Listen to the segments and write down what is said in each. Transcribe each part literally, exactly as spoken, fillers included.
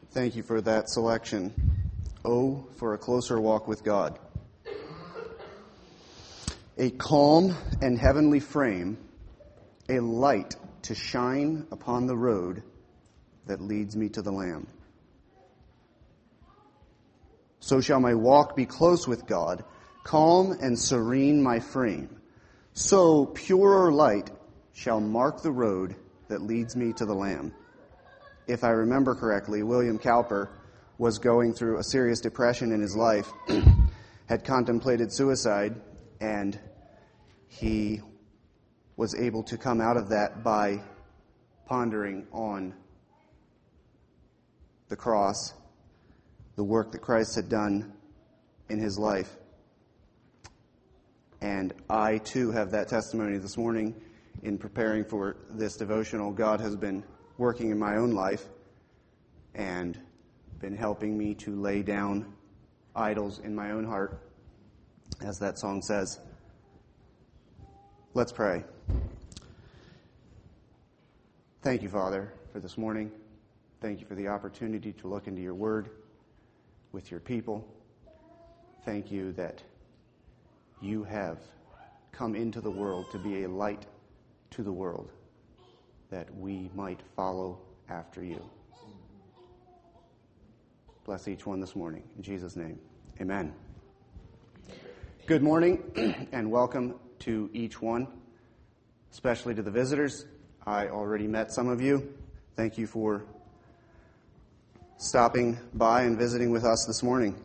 Thank you for that selection. Oh, for a closer walk with God. A calm and heavenly frame, a light to shine upon the road that leads me to the Lamb. So shall my walk be close with God, calm and serene my frame. So purer light shall mark the road that leads me to the Lamb. If I remember correctly, William Cowper was going through a serious depression in his life, had contemplated suicide, and he was able to come out of that by pondering on the cross, the work that Christ had done in his life. And I, too, have that testimony this morning in preparing for this devotional. God has been working in my own life and been helping me to lay down idols in my own heart, as that song says. Let's pray. Thank you, Father, for this morning. Thank you for the opportunity to look into your word with your people. Thank you that you have come into the world to be a light to the world, that we might follow after you. Bless each one this morning. In Jesus' name, amen. Good morning and welcome to each one, especially to the visitors. I already met some of you. Thank you for stopping by and visiting with us this morning.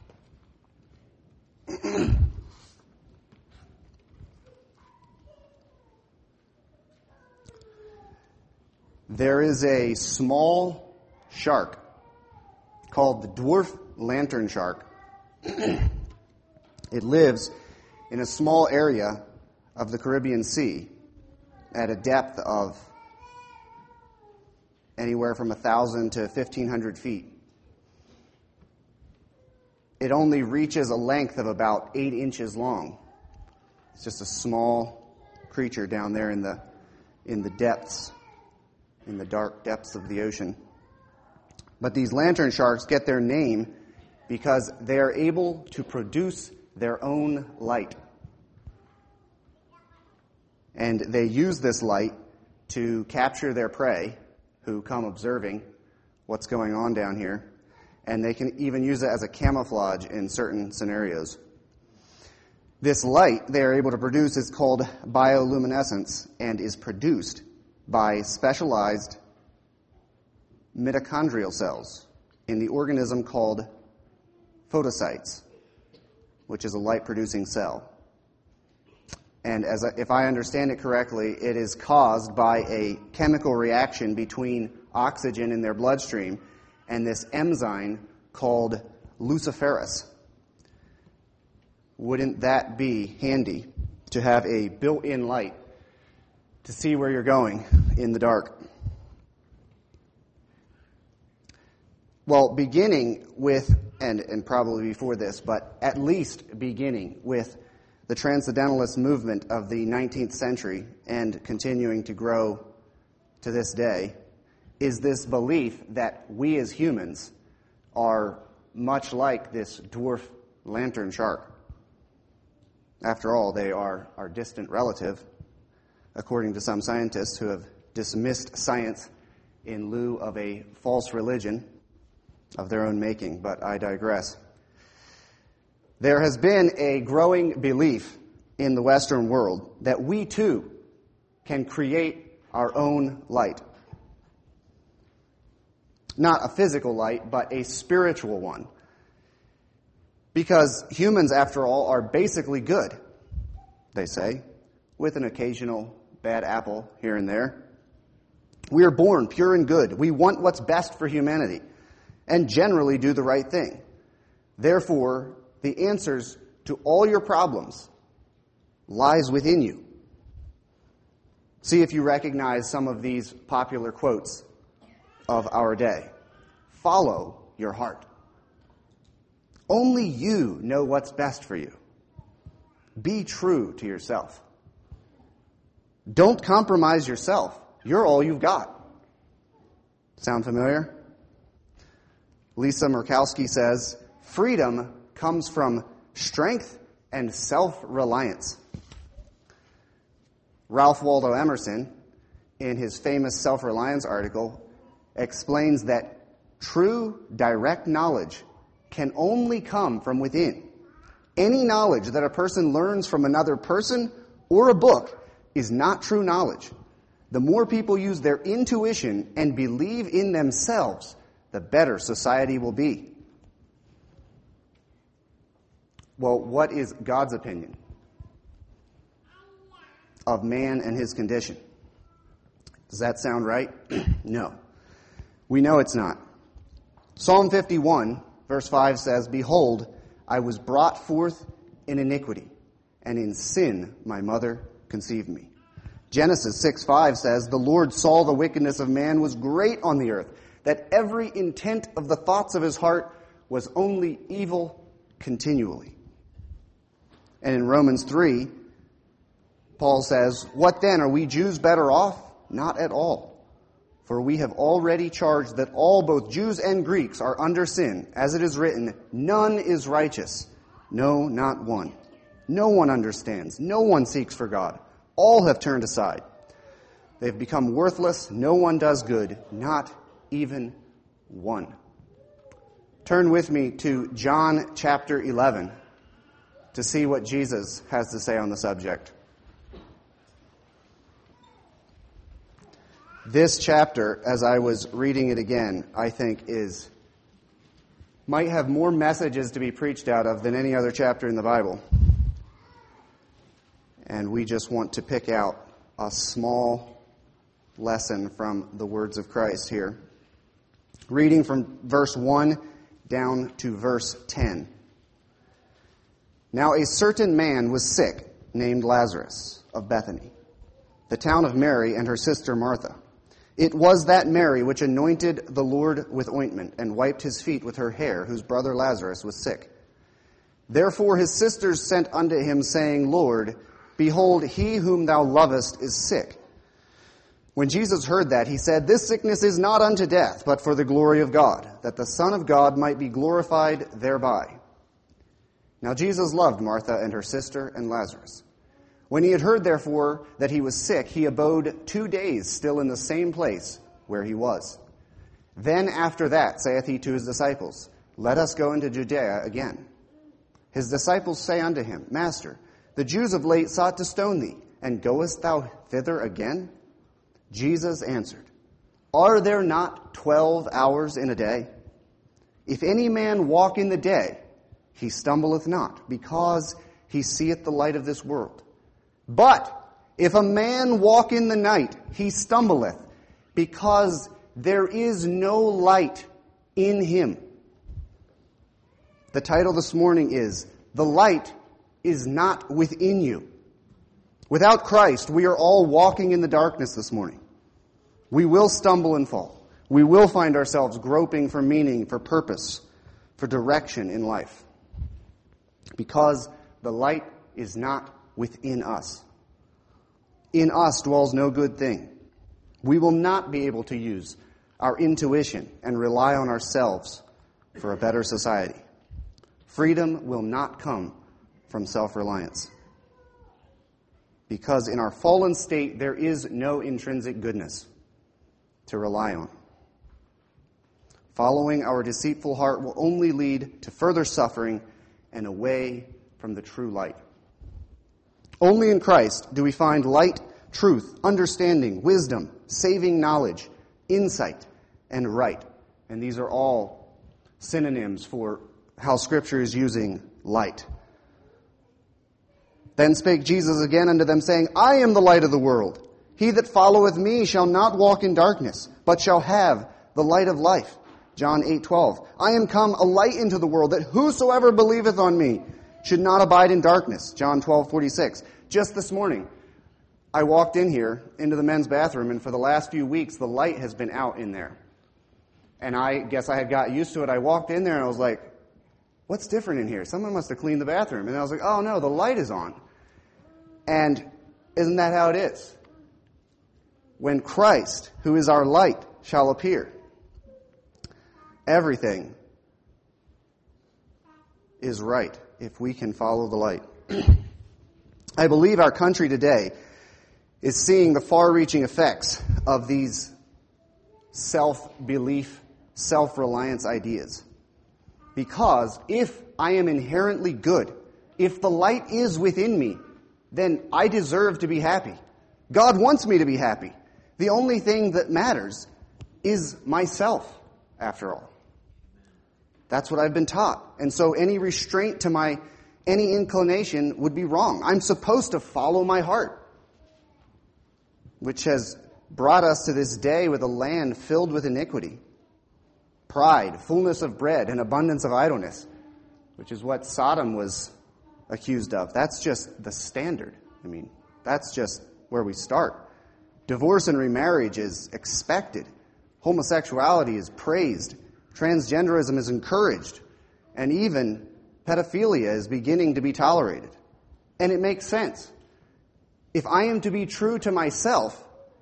There is a small shark called the dwarf lantern shark. It lives in a small area of the Caribbean Sea at a depth of anywhere from one thousand to fifteen hundred feet. It only reaches a length of about eight inches long. It's just a small creature down there in the in the depths, in the dark depths of the ocean. But these lantern sharks get their name because they are able to produce their own light. And they use this light to capture their prey who come observing what's going on down here. And they can even use it as a camouflage in certain scenarios. This light they are able to produce is called bioluminescence and is produced by specialized mitochondrial cells in the organism called photocytes, which is a light-producing cell. And as I, if I understand it correctly, it is caused by a chemical reaction between oxygen in their bloodstream and this enzyme called luciferase. Wouldn't that be handy to have a built-in light to see where you're going in the dark? Well, beginning with, and, and probably before this, but at least beginning with the transcendentalist movement of the nineteenth century and continuing to grow to this day, is this belief that we as humans are much like this dwarf lantern shark. After all, they are our distant relative, according to some scientists who have dismissed science in lieu of a false religion of their own making, but I digress. There has been a growing belief in the Western world that we too can create our own light. Not a physical light, but a spiritual one. Because humans, after all, are basically good, they say, with an occasional bad apple here and there. We are born pure and good. We want what's best for humanity and generally do the right thing. Therefore, the answers to all your problems lies within you. See if you recognize some of these popular quotes of our day. Follow your heart. Only you know what's best for you. Be true to yourself. Don't compromise yourself. You're all you've got. Sound familiar? Lisa Murkowski says, freedom comes from strength and self-reliance. Ralph Waldo Emerson, in his famous self-reliance article, explains that true, direct knowledge can only come from within. Any knowledge that a person learns from another person or a book is not true knowledge. The more people use their intuition and believe in themselves, the better society will be. Well, what is God's opinion of man and his condition? Does that sound right? No. We know it's not. Psalm fifty-one, verse five says, "Behold, I was brought forth in iniquity, and in sin my mother conceived me." Genesis six five says, "The Lord saw the wickedness of man was great on the earth, that every intent of the thoughts of his heart was only evil continually." And in Romans three, Paul says, "What then? Are we Jews better off? Not at all. For we have already charged that all, both Jews and Greeks, are under sin. As it is written, none is righteous. No, not one. No one understands. No one seeks for God. All have turned aside. They have become worthless. No one does good. Not even one." Turn with me to John chapter eleven to see what Jesus has to say on the subject. This chapter, as I was reading it again, I think is might have more messages to be preached out of than any other chapter in the Bible. And we just want to pick out a small lesson from the words of Christ here. Reading from verse one down to verse ten. "Now a certain man was sick, named Lazarus, of Bethany, the town of Mary and her sister Martha. It was that Mary which anointed the Lord with ointment and wiped his feet with her hair, whose brother Lazarus was sick. Therefore his sisters sent unto him, saying, Lord, behold, he whom thou lovest is sick. When Jesus heard that, he said, This sickness is not unto death, but for the glory of God, that the Son of God might be glorified thereby. Now Jesus loved Martha and her sister and Lazarus. When he had heard, therefore, that he was sick, he abode two days still in the same place where he was. Then after that saith he to his disciples, Let us go into Judea again. His disciples say unto him, Master, the Jews of late sought to stone thee, and goest thou thither again? Jesus answered, Are there not twelve hours in a day? If any man walk in the day, he stumbleth not, because he seeth the light of this world. But if a man walk in the night, he stumbleth, because there is no light in him." The title this morning is, The Light is Not Within You. Without Christ, we are all walking in the darkness this morning. We will stumble and fall. We will find ourselves groping for meaning, for purpose, for direction in life. Because the light is not within us. In us dwells no good thing. We will not be able to use our intuition and rely on ourselves for a better society. Freedom will not come from self-reliance. Because in our fallen state, there is no intrinsic goodness to rely on. Following our deceitful heart will only lead to further suffering and away from the true light. Only in Christ do we find light, truth, understanding, wisdom, saving knowledge, insight, and right. And these are all synonyms for how Scripture is using light. Then spake Jesus again unto them, saying, I am the light of the world. He that followeth me shall not walk in darkness, but shall have the light of life. John eight twelve. I am come a light into the world, that whosoever believeth on me should not abide in darkness. John twelve forty-six. Just this morning, I walked in here into the men's bathroom, and for the last few weeks, the light has been out in there. And I guess I had got used to it. I walked in there, and I was like, what's different in here? Someone must have cleaned the bathroom. And I was like, oh no, the light is on. And isn't that how it is? When Christ, who is our light, shall appear, everything is right if we can follow the light. I believe our country today is seeing the far-reaching effects of these self-belief, self-reliance ideas. Because if I am inherently good, if the light is within me, then I deserve to be happy. God wants me to be happy. The only thing that matters is myself, after all. That's what I've been taught. And so any restraint to my, any inclination would be wrong. I'm supposed to follow my heart, which has brought us to this day with a land filled with iniquity, pride, fullness of bread, and abundance of idleness, which is what Sodom was accused of. That's just the standard. I mean, that's just where we start. Divorce and remarriage is expected. Homosexuality is praised. Transgenderism is encouraged. And even pedophilia is beginning to be tolerated. And it makes sense. If I am to be true to myself,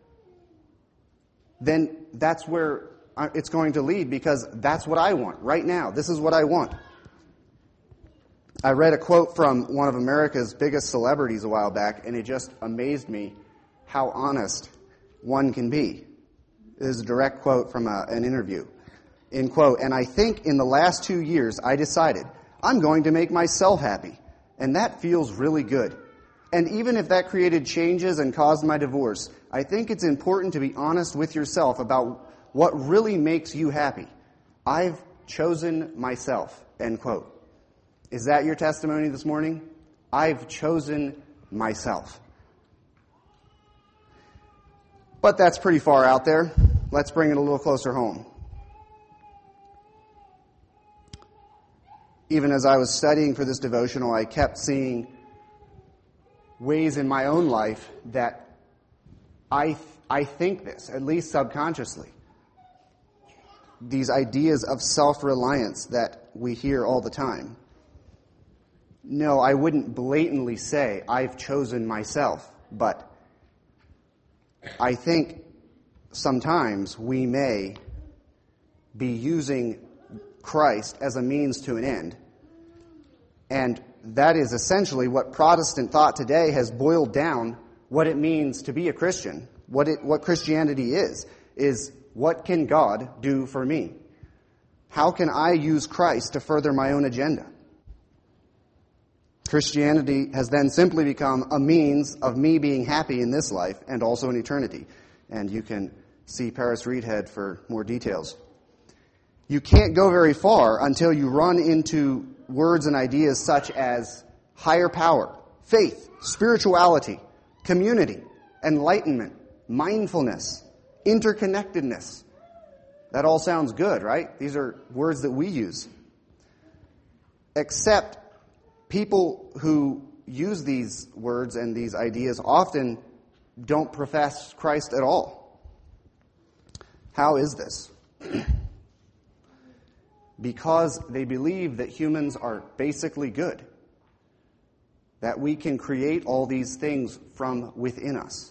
then that's where it's going to lead, because that's what I want right now. This is what I want. I read a quote from one of America's biggest celebrities a while back, and it just amazed me how honest one can be. It is a direct quote from a, an interview. In quote, "And I think in the last two years I decided I'm going to make myself happy, and that feels really good. And even if that created changes and caused my divorce, I think it's important to be honest with yourself about what really makes you happy. I've chosen myself," end quote. Is that your testimony this morning? I've chosen myself. But that's pretty far out there. Let's bring it a little closer home. Even as I was studying for this devotional, I kept seeing ways in my own life that I th- I think this, at least subconsciously. These ideas of self-reliance that we hear all the time. No, I wouldn't blatantly say, I've chosen myself, but I think sometimes we may be using Christ as a means to an end. And that is essentially what Protestant thought today has boiled down what it means to be a Christian. What it, what Christianity is, is what can God do for me? How can I use Christ to further my own agenda? Christianity has then simply become a means of me being happy in this life and also in eternity. And you can see Paris Reedhead for more details. You can't go very far until you run into words and ideas such as higher power, faith, spirituality, community, enlightenment, mindfulness, interconnectedness. That all sounds good, right? These are words that we use. Except people who use these words and these ideas often don't profess Christ at all. How is this? Because they believe that humans are basically good, that we can create all these things from within us.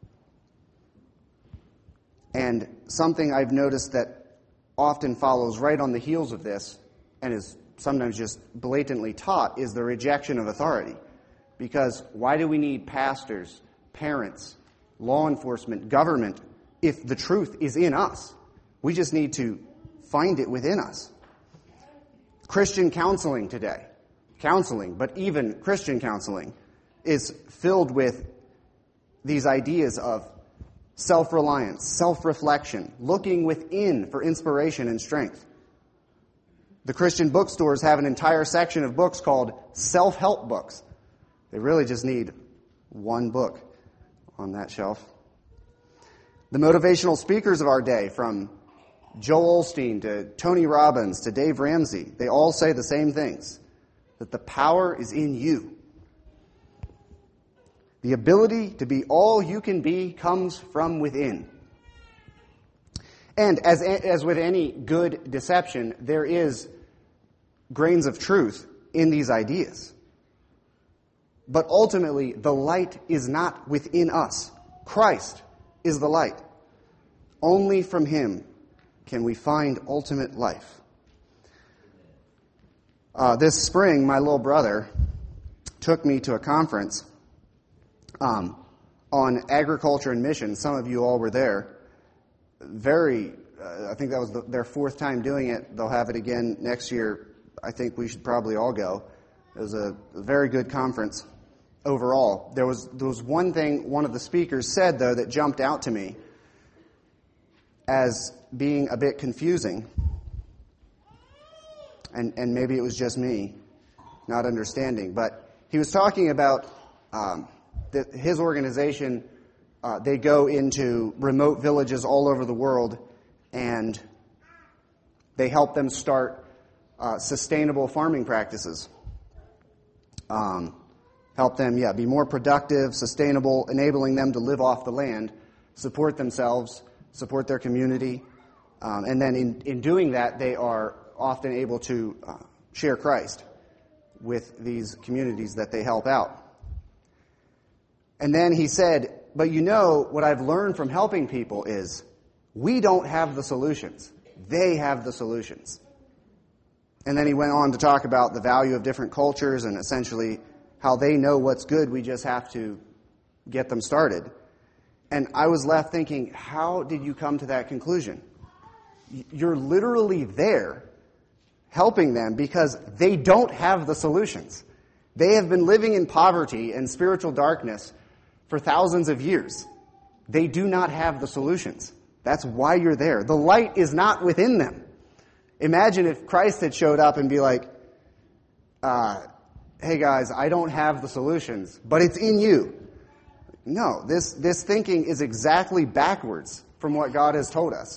And something I've noticed that often follows right on the heels of this, and is sometimes just blatantly taught, is the rejection of authority. Because why do we need pastors, parents, law enforcement, government, if the truth is in us? We just need to find it within us. Christian counseling today, counseling, but even Christian counseling, is filled with these ideas of self-reliance, self-reflection, looking within for inspiration and strength. The Christian bookstores have an entire section of books called self-help books. They really just need one book on that shelf. The motivational speakers of our day, from Joel Osteen to Tony Robbins to Dave Ramsey, they all say the same things, that the power is in you. The ability to be all you can be comes from within. And as, as with any good deception, there is grains of truth in these ideas. But ultimately, the light is not within us. Christ is the light. Only from Him can we find ultimate life. Uh, this spring, my little brother took me to a conference um, on agriculture and mission. Some of you all were there. Very, uh, I think that was the, their fourth time doing it. They'll have it again next year. I think we should probably all go. It was a very good conference overall. There was there was one thing one of the speakers said, though, that jumped out to me as being a bit confusing. And, and maybe it was just me not understanding. But he was talking about um, that his organization, uh, they go into remote villages all over the world, and they help them start uh, sustainable farming practices. Um, help them, yeah, be more productive, sustainable, enabling them to live off the land, support themselves, support their community. Um, and then in, in doing that, they are often able to uh, share Christ with these communities that they help out. And then he said, but you know, what I've learned from helping people is we don't have the solutions. They have the solutions. And then he went on to talk about the value of different cultures and essentially how they know what's good. We just have to get them started. And I was left thinking, how did you come to that conclusion? You're literally there helping them because they don't have the solutions. They have been living in poverty and spiritual darkness for thousands of years. They do not have the solutions. That's why you're there. The light is not within them. Imagine if Christ had showed up and be like, uh, hey guys, I don't have the solutions, but it's in you. No, this, this thinking is exactly backwards from what God has told us.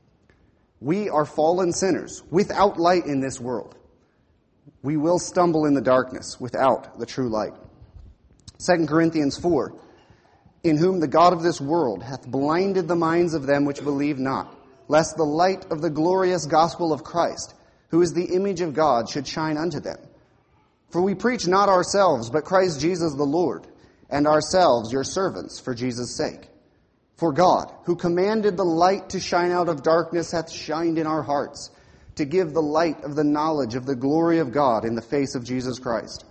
We are fallen sinners without light in this world. We will stumble in the darkness without the true light. Second Corinthians four, in whom the God of this world hath blinded the minds of them which believe not, lest the light of the glorious gospel of Christ, who is the image of God, should shine unto them. For we preach not ourselves, but Christ Jesus the Lord, and ourselves your servants for Jesus' sake. For God, who commanded the light to shine out of darkness, hath shined in our hearts, to give the light of the knowledge of the glory of God in the face of Jesus Christ.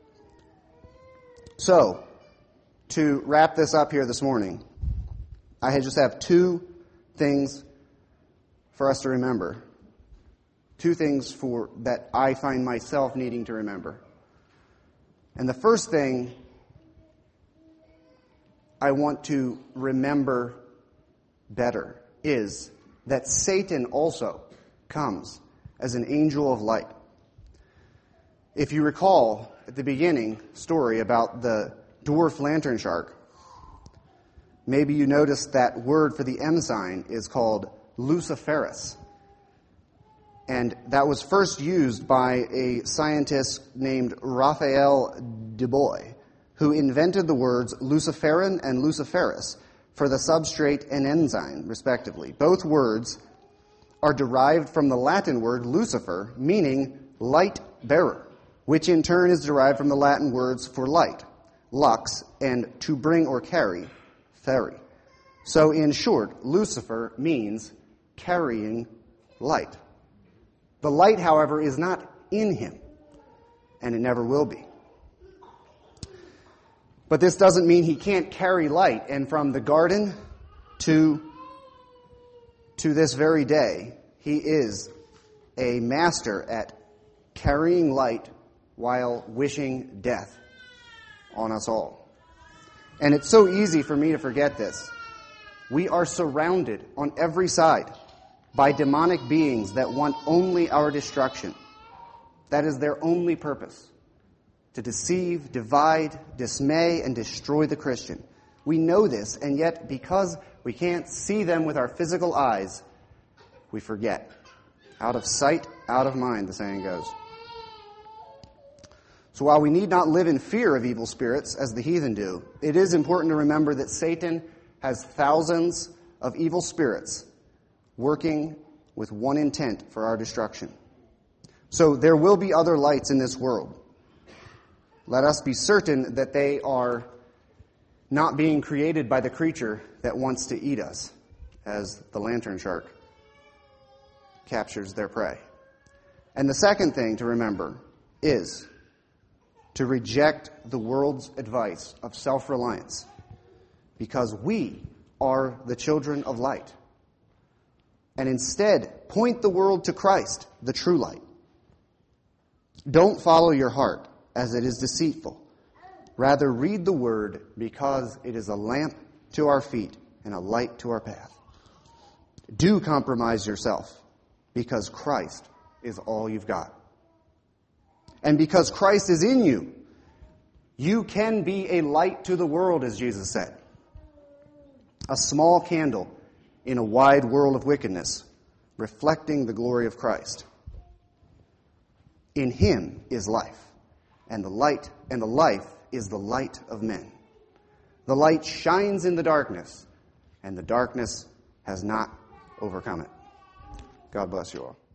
So, to wrap this up here this morning, I just have two things for us to remember. Two things for that I find myself needing to remember. And the first thing I want to remember better is that Satan also comes as an angel of light. If you recall at the beginning story about the dwarf lantern shark, maybe you noticed that word for the M sign is called Luciferus. And that was first used by a scientist named Raphael Dubois, who invented the words luciferin and luciferus for the substrate and enzyme, respectively. Both words are derived from the Latin word Lucifer, meaning light bearer, which in turn is derived from the Latin words for light, lux, and to bring or carry, ferri. So in short, Lucifer means carrying light. The light, however, is not in him, and it never will be. But this doesn't mean he can't carry light. And from the garden to, to this very day, he is a master at carrying light while wishing death on us all. And it's so easy for me to forget this. We are surrounded on every side by demonic beings that want only our destruction. That is their only purpose. To deceive, divide, dismay, and destroy the Christian. We know this, and yet because we can't see them with our physical eyes, we forget. Out of sight, out of mind, the saying goes. So while we need not live in fear of evil spirits, as the heathen do, it is important to remember that Satan has thousands of evil spirits working with one intent for our destruction. So there will be other lights in this world. Let us be certain that they are not being created by the creature that wants to eat us, as the lantern shark captures their prey. And the second thing to remember is to reject the world's advice of self-reliance, because we are the children of light, and instead point the world to Christ, the true light. Don't follow your heart, as it is deceitful. Rather, read the Word, because it is a lamp to our feet and a light to our path. Do compromise yourself, because Christ is all you've got. And because Christ is in you, you can be a light to the world, as Jesus said. A small candle in a wide world of wickedness, reflecting the glory of Christ. In Him is life, and the light and the life is the light of men. The light shines in the darkness, and the darkness has not overcome it. God bless you all.